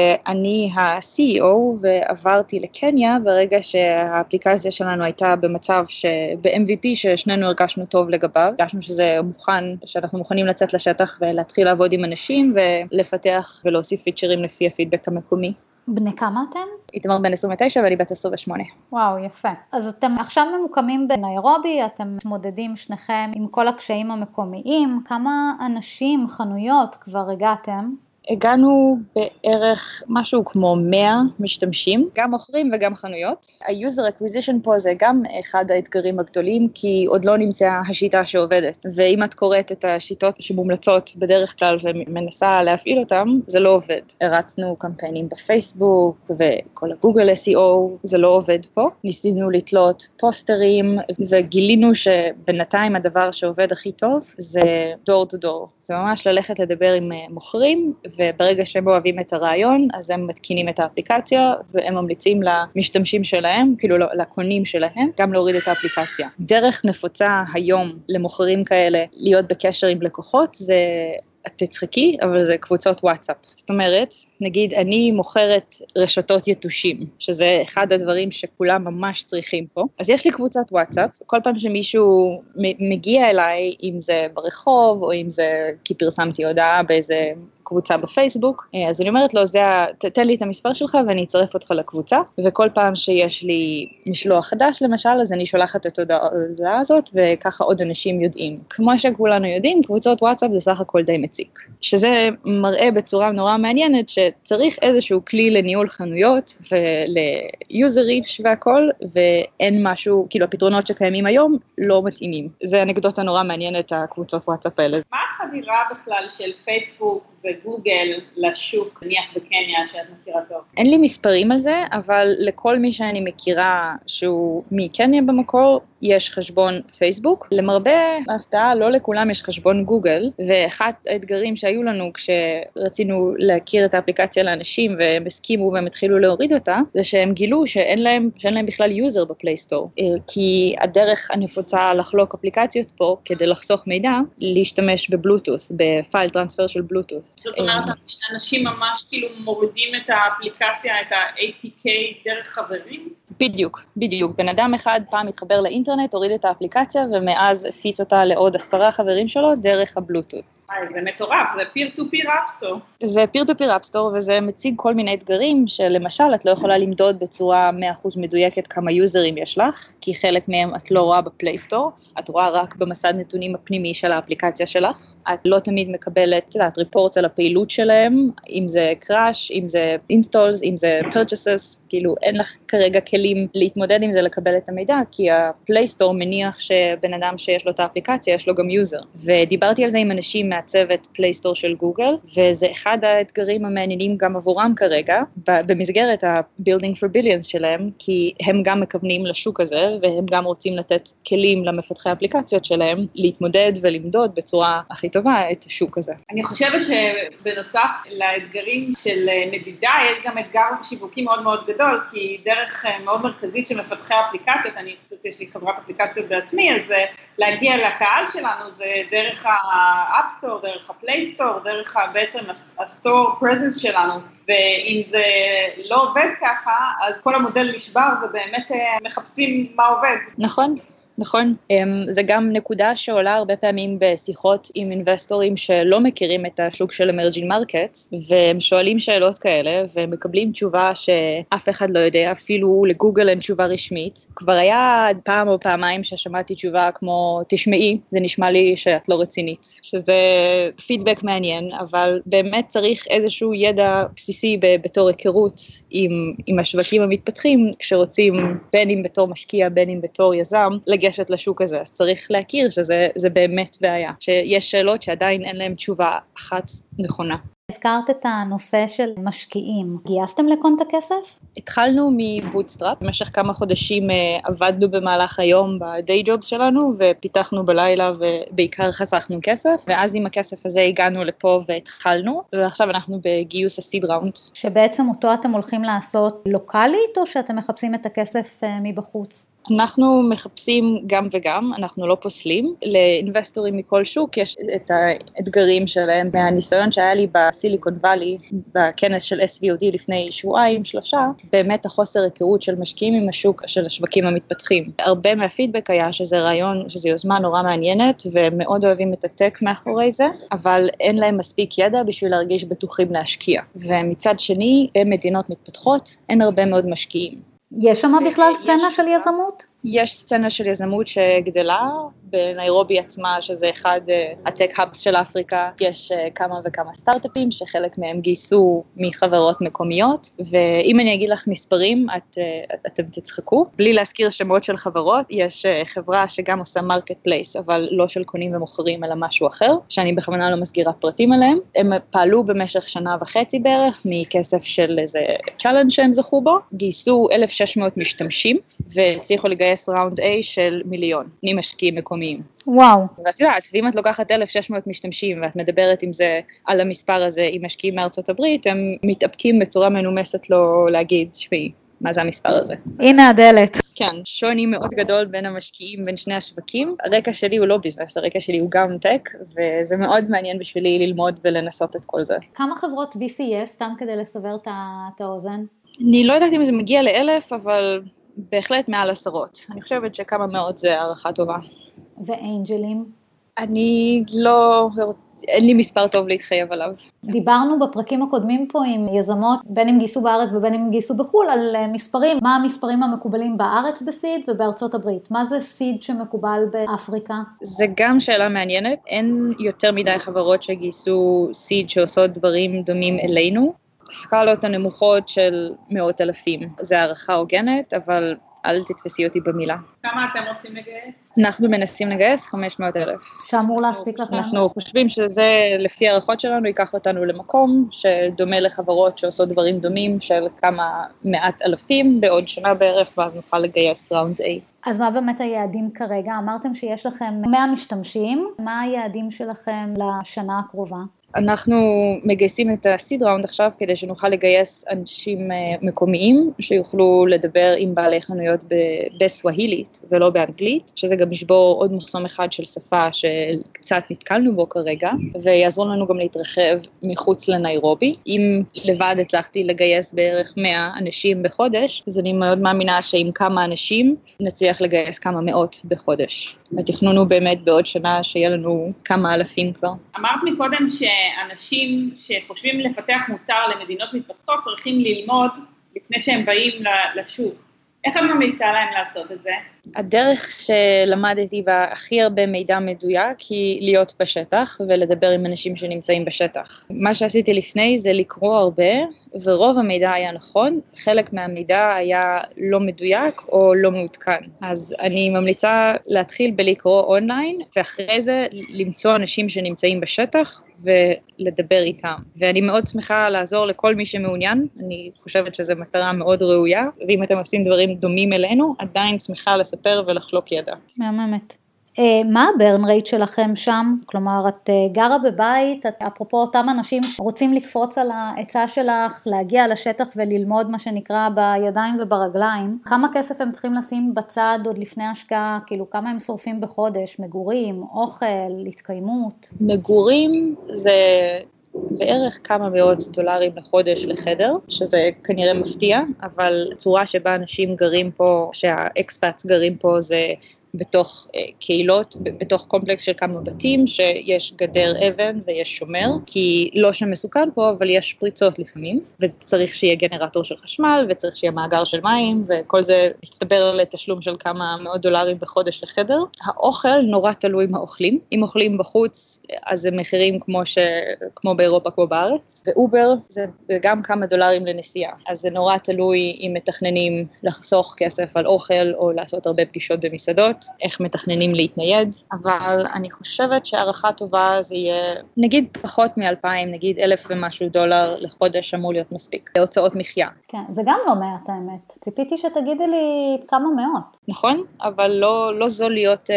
ואני ה-CEO ועברתי לקניה ברגע שהאפליקציה שלנו הייתה במצב ב-MVP ששנינו הרגשנו טוב לגביו, הרגשנו שזה מוכן, שאנחנו מוכנים לצאת לשטח ולהתחיל לעבוד עם אנשים ולפתח ולהוסיף פיצ'רים לפי הפידבק המקומי. בני כמה אתם? איתמר בן 29 ואני בת 28. וואו, יפה. אז אתם עכשיו ממוקמים בניירובי, אתם מתמודדים שניכם עם כל הקשיים המקומיים. כמה אנשים, חנויות כבר הגעתם? הגענו בערך משהו כמו 100 משתמשים, גם מוכרים וגם חנויות. ה-user acquisition פה זה גם אחד האתגרים הגדולים, כי עוד לא נמצאה השיטה שעובדת. ואם את קוראת את השיטות שמומלצות בדרך כלל ומנסה להפעיל אותם, זה לא עובד. הרצנו קמפיינים בפייסבוק וכל הגוגל SEO, זה לא עובד פה. ניסינו לתלות פוסטרים וגילינו שבינתיים הדבר שעובד הכי טוב זה door to door. זה ממש ללכת לדבר עם מוכרים, וברגע שהם אוהבים את הרעיון, אז הם מתקינים את האפליקציה, והם ממליצים למשתמשים שלהם, כאילו לקונים שלהם, גם להוריד את האפליקציה. דרך נפוצה היום למוכרים כאלה, להיות בקשר עם לקוחות, זה את תצחקי, אבל זה קבוצות וואטסאפ. זאת אומרת, נגיד אני מוכרת רשתות יתושים, שזה אחד הדברים שכולם ממש צריכים פה. אז יש לי קבוצת וואטסאפ, כל פעם שמישהו מגיע אליי, אם זה ברחוב, או אם זה כי פרסמתי הודעה באיזה קבוצה בפייסבוק, אז אני אומרת לו, תן לי את המספר שלך ואני אצרף אותך לקבוצה, וכל פעם שיש לי משלוח חדש למשל, אז אני שולחת את ההודעה הזאת, וככה עוד אנשים יודעים. כמו שכולנו יודעים, קבוצות וואטסאפ זה סך הכל די מציק. שזה מראה בצורה נורא מעניינת, שצריך איזשהו כלי לניהול חנויות, ול-user reach והכל, ואין משהו, כאילו הפתרונות שקיימים היום לא מתאימים. זה אנקדוטה נורא מעניינת, הקבוצות וואטסאפ האלה. מה החדירה בכלל של פייסבוק וגוגל לשוק, נניח בקניה, שאת מכירה טוב? אין לי מספרים על זה, אבל לכל מי שאני מכירה שהוא מקניה במקור, יש חשבון פייסבוק. למרבה ההפתעה, לא לכולם יש חשבון גוגל, ואחד האתגרים שהיו לנו כשרצינו להכיר את האפליקציה לאנשים, והם הסכימו והם התחילו להוריד אותה, זה שהם גילו שאין להם בכלל יוזר בפלייסטור, כי הדרך הנפוצה לחלוק אפליקציות פה, כדי לחסוך מידע, להשתמש בבלוטות', בפייל טרנספר של בלוטות'. זאת אומרת, אנשים ממש כאילו מורידים את האפליקציה, את ה-APK דרך חברים? בדיוק. בן אדם אחד פעם התחבר לאינטרנט, הוריד את האפליקציה, ומאז הפיץ אותה לעוד 10 חברים שלו דרך הבלוטות'. זה מטורף, זה peer-to-peer app store. זה peer-to-peer app store, וזה מציג כל מיני אתגרים, שלמשל את לא יכולה למדוד בצורה 100% מדויקת כמה יוזרים יש לך, כי חלק מהם את לא רואה בפלייסטור, את רואה רק במסד נתונים הפנימי של האפליקציה שלך, את לא תמיד מקבלת, ריפורטס על הפעילות שלהם, אם זה crash, אם זה installs, אם זה purchases, כאילו אין לך כרגע כלים להתמודד עם זה, לקבל את המידע, כי הפלייסטור מניח שבן אדם שיש לו את האפליקציה, יש לו גם יוזר. ודיברתי על זה עם אנשים מהצוות פלייסטור של גוגל, וזה אחד האתגרים המעניינים גם עבורם כרגע, במסגרת ה-Building for Billions שלהם, כי הם גם מכוונים לשוק הזה, והם גם רוצים לתת כלים למפתחי האפליקציות שלהם, להתמודד ולמדוד בצורה הכי טובה את השוק הזה. אני חושבת שבנוסף לאתגרים של מדידה, יש גם אתגר שיווקי מאוד מאוד גדול, כי דרך מאוד מרכזית של מפתחי האפליקציות, אני חושבת שיש לי חברת אפליקציות בעצמי, אז להגיע לקהל שלנו זה דרך ה-App Store, דרך ה-Play Store, דרך בעצם ה-Store Presence שלנו, ואם זה לא עובד ככה, אז כל המודל נשבר ובאמת מחפשים מה עובד. נכון. נכון, זה גם נקודה שעולה הרבה פעמים בשיחות עם אינבסטורים שלא מכירים את השוק של emerging markets, והם שואלים שאלות כאלה, ומקבלים תשובה שאף אחד לא יודע, אפילו לגוגל אין תשובה רשמית. כבר היה פעם או פעמיים ששמעתי תשובה כמו, תשמעי, זה נשמע לי שאת לא רצינית, שזה פידבק מעניין, אבל באמת צריך איזשהו ידע בסיסי בתור היכרות עם השווקים המתפתחים, כשרוצים בין אם בתור משקיע, בין אם בתור יזם, לגשת לשוק הזה. אז צריך להכיר שזה באמת בעיה, שיש שאלות שעדיין אין להם תשובה אחת נכונה. הזכרת את הנושא של משקיעים. גייסתם לקונטה כסף? התחלנו מבוטסטראפ, במשך כמה חודשים עבדנו במהלך היום ב-day jobs שלנו, ופיתחנו בלילה ובעיקר חסכנו כסף, ואז עם הכסף הזה הגענו לפה והתחלנו, ועכשיו אנחנו בגיוס הסיד ראונד. שבעצם אותו אתם הולכים לעשות לוקלית, או שאתם מחפשים את הכסף מבחוץ? אנחנו מחפשים גם וגם, אנחנו לא פוסלים. לאינבסטורים מכל שוק יש את האתגרים שלהם. מהניסיון שהיה לי בסיליקון ואלי, בכנס של SVOD לפני שבועיים, 3, באמת החוסר היכרות של משקיעים עם השוק של השווקים המתפתחים. הרבה מהפידבק היה שזה רעיון, שזה יוזמה נורא מעניינת, ומאוד אוהבים את הטק מאחורי זה, אבל אין להם מספיק ידע בשביל להרגיש בטוחים להשקיע. ומצד שני, במדינות מתפתחות, אין הרבה מאוד משקיעים. יש שם בכלל סצנה של יזמות? יש סצנה של יזמות שגדלה, בניירובי עצמה, שזה אחד הטק-האבס של אפריקה, יש כמה וכמה סטארט-אפים שחלק מהם גייסו מחברות מקומיות, ואם אני אגיד לך מספרים, אתם תצחקו. בלי להזכיר שמות של חברות, יש חברה שגם עושה מרקט פלייס, אבל לא של קונים ומוכרים, אלא משהו אחר, שאני בכוונה לא מסגירה פרטים עליהם. הם פעלו במשך 1.5 בערך, מכסף של איזה צ'אלנג' שהם זכו בו, גייסו 1,600 משתמשים, והצליחו לגייס ראונד A של 1,000,000, ממשקיעים מקומיים. וואו. ואת יודעת, ואם את לוקחת 1,600 משתמשים, ואת מדברת עם זה, על המספר הזה, עם משקיעים מארצות הברית, הם מתאפקים בצורה מנומסת לו להגיד, שמי, מה זה המספר הזה? הנה הדלת. כן, שוני מאוד גדול בין המשקיעים, בין שני השווקים. הרקע שלי הוא לא ביזנס, הרקע שלי הוא גם טק, וזה מאוד מעניין בשבילי ללמוד ולנסות את כל זה. כמה חברות VC יש, סתם כדי לסבר את האוזן? אני לא יודעת אם זה מגיע ל1,000, אבל בהחלט מעל 10. אני חושבת שכמה מאות זה הערכה טובה. ואנג'לים? אני לא, אין לי מספר טוב להתחייב עליו. דיברנו בפרקים הקודמים פה עם יזמות, בין אם גייסו בארץ ובין אם גייסו בחול, על מספרים. מה המספרים המקובלים בארץ בסיד ובארצות הברית? מה זה סיד שמקובל באפריקה? זה גם שאלה מעניינת. אין יותר מדי חברות שגייסו סיד שעושות דברים דומים אלינו. סקלות הנמוכות של 100,000. זה הערכה הוגנת, אבל אל תתפסי אותי במילה. כמה אתם רוצים לגייס? אנחנו מנסים לגייס 500,000. שאמור להספיק לכם? אנחנו חושבים שזה, לפי הערכות שלנו, ייקח אותנו למקום שדומה לחברות שעושות דברים דומים של כמה 100,000 בעוד שנה בערך, ואז נוכל לגייס ראונד A. אז מה באמת היעדים כרגע? אמרתם שיש לכם 100 משתמשים, מה היעדים שלכם לשנה הקרובה? אנחנו מגייסים את הסיד ראונד עכשיו כדי שנוכל לגייס אנשים מקומיים שיוכלו לדבר עם בעלי חנויות בסווהילית ולא באנגלית, שזה גם ישבור עוד מחסום אחד של שפה שקצת נתקלנו בו כרגע, ויעזרו לנו גם להתרחב מחוץ לניירובי. אם לבד הצלחתי לגייס בערך 100 אנשים בחודש, אז אני מאוד מאמינה שעם כמה אנשים נצליח לגייס כמה מאות בחודש. התכנון הוא באמת בעוד שנה שיהיה לנו כמה אלפים כבר. אמרת מקודם שאנשים שחושבים לפתח מוצר למדינות מתפתחות צריכים ללמוד לפני שהם באים לשוק. איך את ממליצה להם לעשות את זה? הדרך שלמדתי בה הכי הרבה מידע מדויק היא להיות בשטח ולדבר עם אנשים שנמצאים בשטח. מה שעשיתי לפני זה לקרוא הרבה, ורוב המידע היה נכון, חלק מהמידע היה לא מדויק או לא מעודכן. אז אני ממליצה להתחיל בלקרוא אונליין, ואחרי זה למצוא אנשים שנמצאים בשטח ולדבר איתם. ואני מאוד שמחה לעזור לכל מי שמעוניין, אני חושבת שזו מטרה מאוד ראויה, ואם אתם עושים דברים דומים אלינו, עדיין שמחה לספר ולחלוק ידע. מהממת. מה הברן רייט שלכם שם? כלומר, את גרה בבית, אפרופו אותם אנשים שרוצים לקפוץ על העצה שלך, להגיע לשטח וללמוד מה שנקרא בידיים וברגליים, כמה כסף הם צריכים לשים בצד עוד לפני השקעה? כאילו, כמה הם שורפים בחודש? מגורים, אוכל, התקיימות? מגורים זה בערך כמה מאות דולרים לחודש לחדר, שזה כנראה מפתיע, אבל צורה שבה אנשים גרים פה, שהאקספאטס גרים פה זה בתוך קהילות, בתוך קומפלקס של כמה בתים, שיש גדר אבן ויש שומר, כי לא שמסוכן פה, אבל יש פריצות לפעמים, וצריך שיהיה גנרטור של חשמל, וצריך שיהיה מאגר של מים, וכל זה יצטבר לתשלום של כמה מאות דולרים בחודש לחדר. האוכל נורא תלוי מה אוכלים. אם אוכלים בחוץ, אז זה מחירים כמו באירופה, כמו בארץ, ואובר זה גם כמה דולרים לנסיעה. אז זה נורא תלוי אם מתכננים לחסוך כסף על אוכל, או לעשות הרבה פגישות במסעדות, איך מתכננים להתנייד, אבל אני חושבת שהערכה טובה זה יהיה, נגיד פחות מ-2,000, נגיד 1,000 ומשהו דולר לחודש אמור להיות מספיק, להוצאות מחיה. כן, זה גם לא מעט האמת, ציפיתי שתגידי לי כמה מאות. נכון, אבל לא זול להיות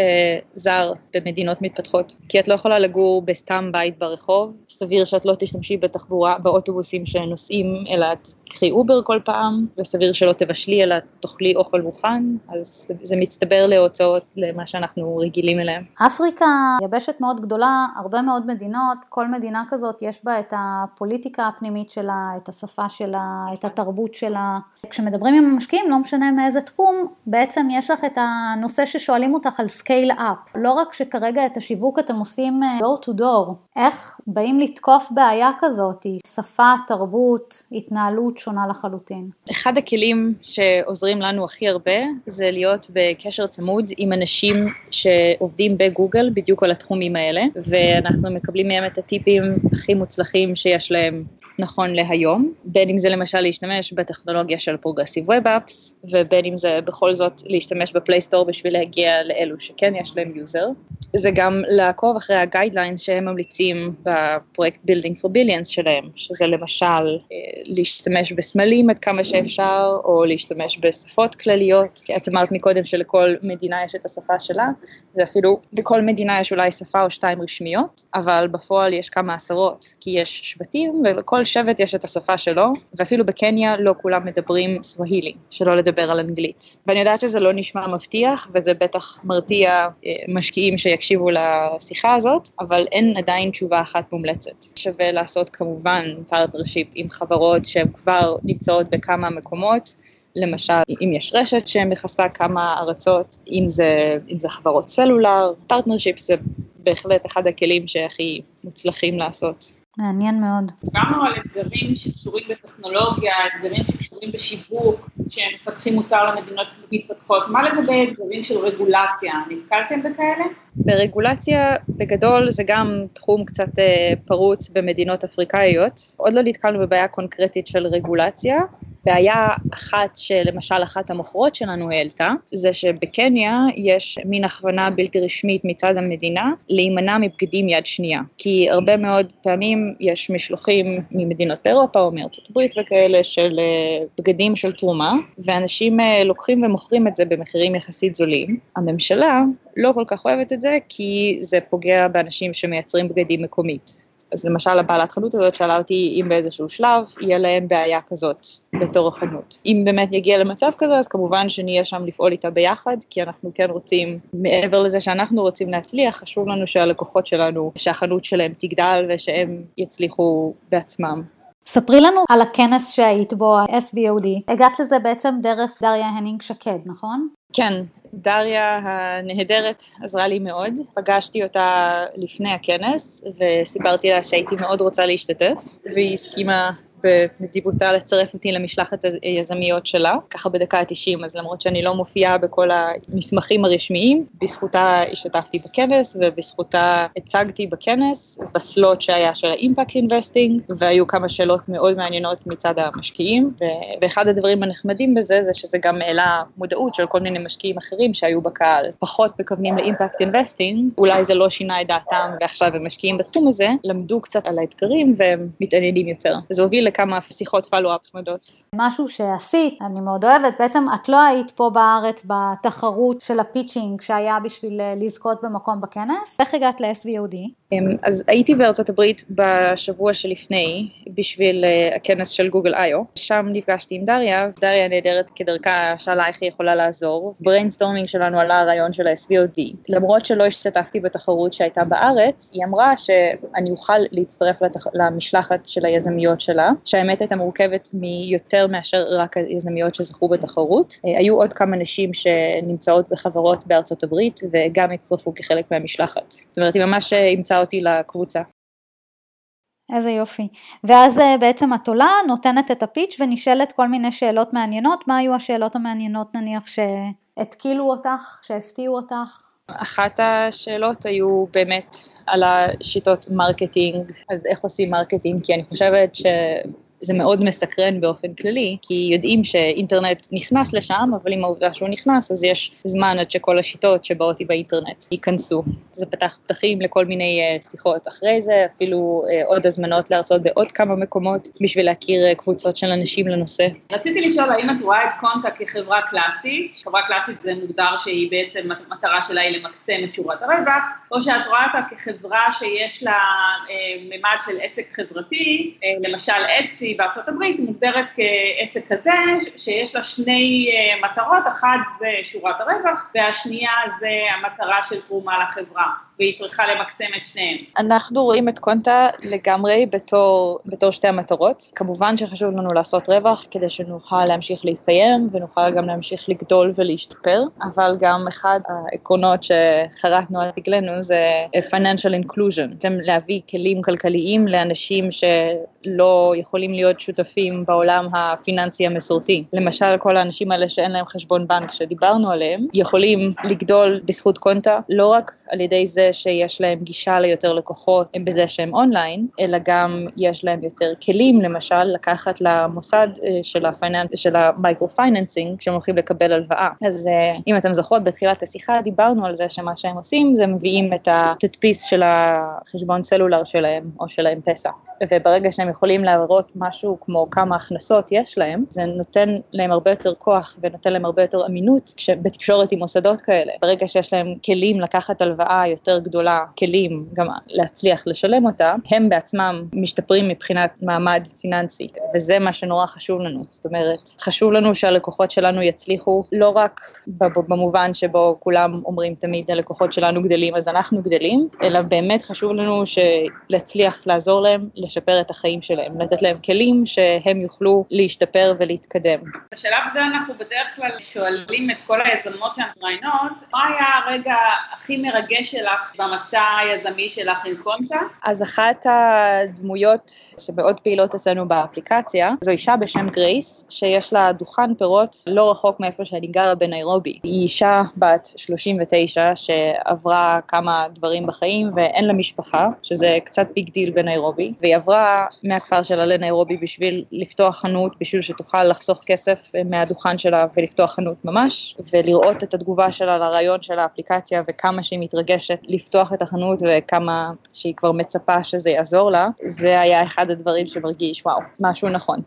זר במדינות מתפתחות, כי את לא יכולה לגור בסתם בית ברחוב, סביר שאת לא תשתמשי בתחבורה, באוטובוסים שנוסעים, אלא תקחי אובר כל פעם, וסביר שלא תבשלי, אלא תאכלי אוכל מוכן, אז זה מצטבר להוצאות למה שאנחנו רגילים אליהם. אפריקה יבשת מאוד גדולה, הרבה מאוד מדינות, כל מדינה כזאת יש בה את הפוליטיקה הפנימית שלה, את השפה שלה, את התרבות שלה. כשמדברים עם המשקיעים, לא משנה מאיזה תחום, בעצם יש לך את הנושא ששואלים אותך על scale up. לא רק שכרגע את השיווק אתם עושים door to door, איך באים לתקוף בעיה כזאת, שפה, תרבות, התנהלות שונה לחלוטין. אחד הכלים שעוזרים לנו הכי הרבה, זה להיות בקשר צמוד עם אנשים שעובדים בגוגל בדיוק על התחומים האלה, ואנחנו מקבלים מהם את הטיפים הכי מוצלחים שיש להם נכון להיום, בין אם זה למשל להשתמש בטכנולוגיה של Progressive Web Apps, ובין אם זה בכל זאת להשתמש בפלייסטור בשביל להגיע לאלו שכן יש להם יוזר. זה גם לעקוב אחרי הגיידליינס שהם ממליצים בפרויקט Building for Billions שלהם, שזה למשל להשתמש בסמלים עד כמה שאפשר, או להשתמש בשפות כלליות, כי את אמרת מקודם שלכל מדינה יש את השפה שלה, זה אפילו בכל מדינה יש אולי שפה או שתיים רשמיות, אבל בפועל יש כמה עשרות, כי יש שבטים ולכל שבט יש את השפה שלו, ואפילו בקניה לא כולם מדברים סווהילי, שלא לדבר על אנגלית. ואני יודעת שזה לא נשמע מבטיח, וזה בטח מרתיע משקיעים שיקשיבו לשיחה הזאת, אבל אין עדיין תשובה אחת מומלצת. שווה לעשות כמובן פרטנרשיפ עם חברות שהן כבר נמצאות בכמה מקומות, למשל, אם יש רשת שמכסה כמה ארצות, אם זה חברות סלולר, פרטנרשיפ זה בהחלט אחד הכלים שהכי מוצלחים לעשות. מעניין מאוד. דיברנו על אתגרים שקשורים בטכנולוגיה, אתגרים שקשורים בשיווק, שמפתחים מוצר למדינות מתפתחות. מה לגבי אתגרים של רגולציה? נתקלתם בכאלה? ברגולציה בגדול זה גם תחום קצת פרוץ במדינות אפריקאיות. עוד לא נתקלנו בבעיה קונקרטית של רגולציה. בעיה אחת שלמשל אחת המוכרות שלנו העלתה, זה שבקניה יש מין הכוונה בלתי רשמית מצד המדינה להימנע מבגדים יד שנייה. כי הרבה מאוד פעמים יש משלוחים ממדינות באירופה או מארצות הברית וכאלה של בגדים של תרומה, ואנשים לוקחים ומוכרים את זה במחירים יחסית זולים. הממשלה לא כל כך אוהבת את זה, כי זה פוגע באנשים שמייצרים בגדים מקומית. אז למשל הבעלת חנות הזאת שאלה אותי אם באיזשהו שלב יהיה להם בעיה כזאת בתור החנות. אם באמת יגיע למצב כזה, אז כמובן שנהיה שם לפעול איתה ביחד, כי אנחנו כן רוצים, מעבר לזה שאנחנו רוצים להצליח, חשוב לנו שהלקוחות שלנו, שהחנות שלהם תגדל ושהם יצליחו בעצמם. ספרי לנו על הכנס שהיית בו, SVOD. הגעת לזה בעצם דרך דריה הנינג שקד, נכון? כן, דריה הנהדרת עזרה לי מאוד. פגשתי אותה לפני הכנס וסיפרתי לה שהייתי מאוד רוצה להשתתף, והיא הסכימה בנדיבותה לצרף אותי למשלחת היזמיות שלה, ככה בדקה ה-90, אז למרות שאני לא מופיעה בכל המסמכים הרשמיים, בזכותה השתתפתי בכנס, ובזכותה הצגתי בכנס, בסלוט שהיה של האימפקט אינבסטינג, והיו כמה שאלות מאוד מעניינות מצד המשקיעים, ואחד הדברים הנחמדים בזה, זה שזה גם העלה מודעות של כל מיני משקיעים אחרים שהיו בקהל, פחות מכוונים לאימפקט אינבסטינג, אולי זה לא שינה את דעתם, ועכשיו הם משקיעים בתחום הזה, למדו קצת על האתגרים, והם מתעניינים יותר. זה הוביל כמה שיחות פלו-אפ חמדות. משהו שעשית, אני מאוד אוהבת, בעצם את לא היית פה בארץ בתחרות של הפיצ'ינג שהיה בשביל לזכות במקום בכנס, איך הגעת ל-SVOD? אז הייתי בארצות הברית בשבוע שלפני, בשביל הכנס של גוגל איו, שם נפגשתי עם דריה, דריה נהדרת כדרכה, שאלה איך היא יכולה לעזור, בריינסטורמינג שלנו עלה הרעיון של ה-SVOD, למרות שלא השתתפתי בתחרות שהייתה בארץ, היא אמרה שאני אוכל להצטרף למשלחת של היזמיות שלה, שהאמת הייתה מורכבת מיותר מאשר רק היזמיות שזכו בתחרות. היו עוד כמה נשים שנמצאות בחברות בארצות הברית, וגם הצטרפו כחלק מהמשלחת. זאת אומרת, היא ממש המצאה אותי לקבוצה. איזה יופי. ואז בעצם את עולה, נותנת את הפיץ' ונשאלת כל מיני שאלות מעניינות. מה היו השאלות המעניינות נניח שהתקילו אותך, שהפתיעו אותך? אחת השאלות היו באמת על השיטות מרקטינג, אז איך עושים מרקטינג, כי אני חושבת שזה מאוד מסקרן באופן כללי, כי יודעים שאינטרנט נכנס לשם, אבל עם העובדה שהוא נכנס, אז יש זמן עד שכל השיטות שבאות באינטרנט ייכנסו. זה פתח פתחים לכל מיני שיחות אחרי זה, אפילו עוד הזמנות להרצות בעוד כמה מקומות, בשביל להכיר קבוצות של אנשים לנושא. רציתי לשאול, האם את רואה את קונטה כחברה קלאסית? חברה קלאסית זה מוגדר שהיא בעצם, המטרה שלה היא למקסם את שורת הרווח, או שאת רואה אותה כחברה שיש לה ממד של עסק חברתי, למשל אצי בארצות הברית, מוגדרת כעסק כזה, שיש לה שני מטרות, אחת זה שורת הרווח, והשנייה זה המטרה של תרומה לחברה, והיא צריכה למקסם את שניהם. אנחנו רואים את קונטה לגמרי בתור שתי המטרות. כמובן שחשוב לנו לעשות רווח, כדי שנוכל להמשיך להתקיים, ונוכל גם להמשיך לגדול ולהשתפר, אבל גם אחד העקרונות שחרטנו על רגלנו זה financial inclusion, זה להביא כלים כלכליים לאנשים שלא יכולים להיות שותפים בעולם הפיננסי המסורתי. למשל, כל האנשים האלה שאין להם חשבון בנק שדיברנו עליהם, יכולים לגדול בזכות קונטה, לא רק על ידי זה שיש להם גישה ליותר לקוחות בזה שהם אונליין, אלא גם יש להם יותר כלים, למשל, לקחת למוסד של המייקרו-פייננסינג, כשהם הולכים לקבל הלוואה. אז אם אתם זוכרות, בתחילת השיחה דיברנו על זה שמה שהם עושים, זה מביאים את התדפיס של החשבון סלולר שלהם, או של האם-פסה. וברגע שהם יכולים להראות משהו כמו כמה הכנסות יש להם, זה נותן להם הרבה יותר כוח, ונותן להם הרבה יותר אמינות, בתקשורת עם מוסדות כאלה. ברגע שיש להם כלים לקחת הלוואה יותר גדולה, כלים גם להצליח לשלם אותה, הם בעצמם משתפרים מבחינת מעמד פיננסי, וזה מה שנורא חשוב לנו. זאת אומרת, חשוב לנו שהלקוחות שלנו יצליחו, לא רק במובן שבו כולם אומרים תמיד, הלקוחות שלנו גדלים, אז אנחנו גדלים, אלא באמת חשוב לנו להצליח לעזור להם, לשפר את החיים שלהם, לתת להם כלים שהם יוכלו להשתפר ולהתקדם. בשלב זה אנחנו בדרך כלל שואלים את כל היזמות שאנחנו ראיינות, מה היה הרגע הכי מרגש שלך במסע היזמי שלך עם קונטה? אז אחת הדמויות שמאוד פעילות אצלנו באפליקציה, זו אישה בשם גרייס, שיש לה דוכן פירות לא רחוק מאיפה שאני גרה בניירובי. היא אישה בת 39 שעברה כמה דברים בחיים ואין לה משפחה, שזה קצת ביג דיל בניירובי, והיא עברה מהכפר שלה לניירובי בשביל לפתוח חנות, בשביל שתוכל לחסוך כסף מהדוכן שלה ולפתוח חנות ממש, ולראות את התגובה שלה לרעיון של האפליקציה וכמה שהיא מתרגשת לפתוח את החנות וכמה שהיא כבר מצפה שזה יעזור לה, זה היה אחד הדברים שמרגיש, וואו, משהו נכון פה.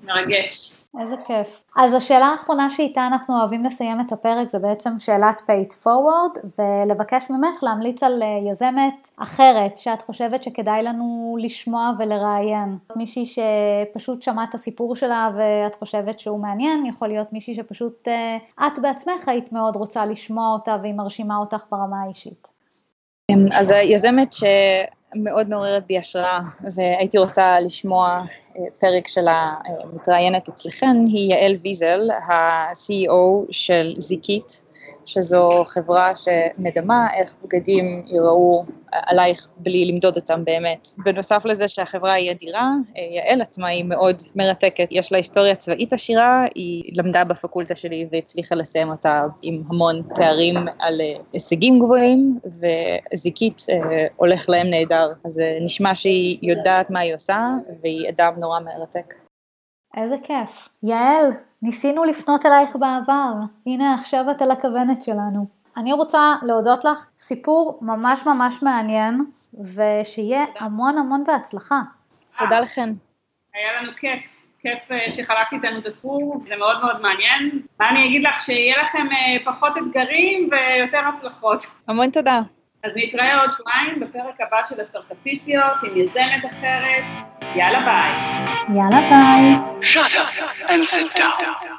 מרגש. איזה כיף. אז השאלה האחרונה שאיתה אנחנו אוהבים לסיים את הפרק זה בעצם שאלת pay it forward, ולבקש ממך להמליץ על יזמת אחרת שאת חושבת שכדאי לנו לשמוע ולראיין. מישהי שפשוט שמעת את הסיפור שלה ואת חושבת שהוא מעניין, יכול להיות מישהי שפשוט את בעצמך היית מאוד רוצה לשמוע אותה והיא מרשימה אותך ברמה האישית. אז היזמת שמאוד מעוררת בי השראה והייתי רוצה לשמוע פרק שלה מתראיינת אצלכן היא יעל ויזל, ה-CEO של זיקית, שזו חברה שמדמה איך בגדים יראו עלייך בלי למדוד אותם באמת. בנוסף לזה שהחברה היא אדירה, יעל עצמה היא מאוד מרתקת, יש לה היסטוריה צבאית עשירה, היא למדה בפקולטה שלי והצליחה לסיים אותה עם המון תארים על הישגים גבוהים, וזיקית הולך להם נהדר, אז נשמע שהיא יודעת מה היא עושה, והיא אדם נורא מרתק. איזה כיף. יעל, ניסינו לפנות אלייך בעבר, הנה עכשיו את על הכוונת שלנו. אני רוצה להודות לך, סיפור ממש ממש מעניין, ושיהיה המון המון בהצלחה. תודה לכן. היה לנו כיף שחלקתי איתנו את הסיפור, זה מאוד מאוד מעניין. מה אני אגיד לך, שיהיה לכם פחות אתגרים ויותר הצלחות. המון תודה. אז נתראה עוד שבועיים בפרק הבא של הסטארט-אפיסטיות עם יזמת אחרת. יאללה ביי. יאללה ביי. Shut up and sit down.